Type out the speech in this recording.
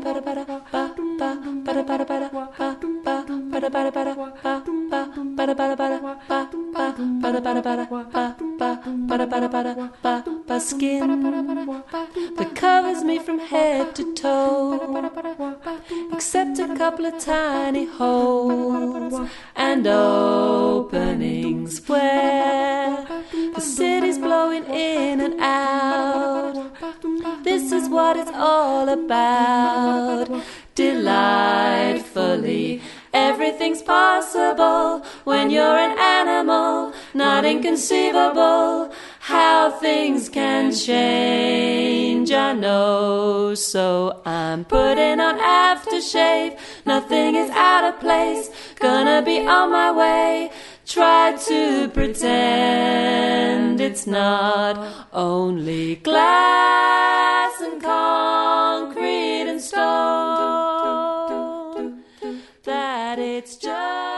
skin that covers me from head to toe, except a couple of tiny holes and openings where the city's blowing in and out. This is what it's all about. Delightfully, everything's possible when you're an animal. Not inconceivable how things can change, I know. So I'm putting on aftershave. Nothing is out of place. Gonna be on my way. Try to pretend it's not only glass and concrete and stone, that it's just